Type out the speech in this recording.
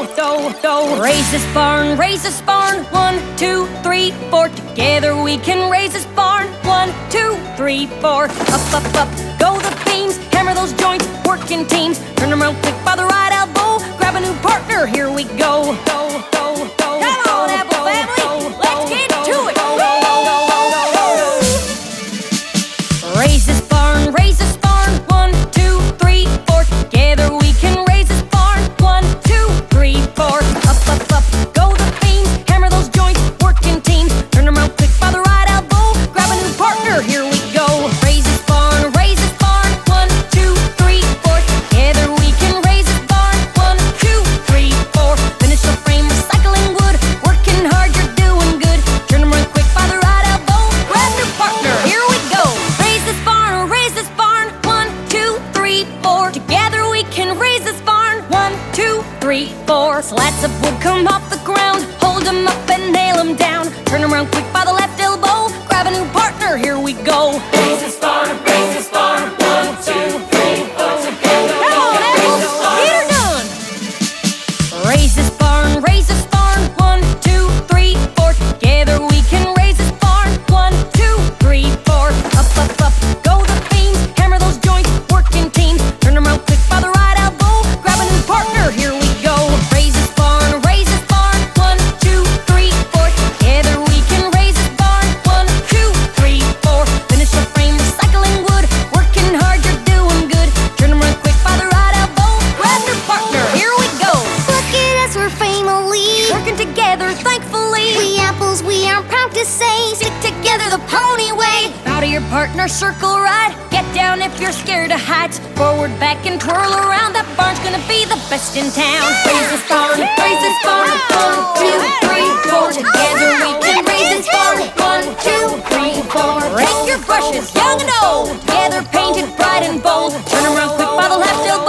Raise this barn. 1, 2, 3, 4. Together we can raise this barn. 1, 2, 3, 4. Up, go the beams. Hammer those joints, work in teams. Turn them around quick by the right elbow. Grab a new partner, here we go. Come on, Apple family, let's get to it. Raise this barn, raise this barn. 1, 2, 3, 4. Together we can raise this barn. 1, 2, 3, 4. Up, go the beams. Hammer those joints, work in teams. Turn them around quick by the right elbow. Grab a new partner, here we go. Raise this barn, raise this barn. 1, 2, 3, 4. Together we can raise this barn. 1, 2, 3, 4. Finish the frame, recycling wood. Working hard, you're doing good. Turn them around quick by the right elbow. Grab your partner, here we go. Raise this barn, raise this barn. 1, 2, 3, 4. Together we can raise this barn. 1, 2, 3, 4. Slats of wood come off the ground. Hold them up and nail them down. Turn them around quick by the left elbow. Grab a new partner, here we go. Raise this barn, 1, 2, 3, 4. Together Come on, Apples, get her done. Raise this barn, raise this barn. 1, 2, 3, 4. Together we can raise this barn. 1, 2, 3, 4. Up, go the beams. Hammer those joints, work in teams. Turn them around quick by the right elbow. Grab a new partner, here we go. Raise this barn, raise this barn. 1, 2, 3, 4. Together we can raise this barn. 1, 2, 3, 4. Finish the frame, recycling wood. Working hard, you're doing good. Turn them around quick by the right elbow. Grab your partner, here we go. Look at us, we're family. Working together, thankfully. We apples, we are proud to say, stick together the pony way. Bow to your partner, circle right. Get down if you're scared of heights. Forward, back, and twirl around. That barn's gonna be the best in town. Raise this barn, raise this barn. 1, 2, 3, 4. Together we can raise this barn. 1, 2, 3, 4. Rake your brushes, young and old. Together painted bright and bold. Turn around quick by the left elbow.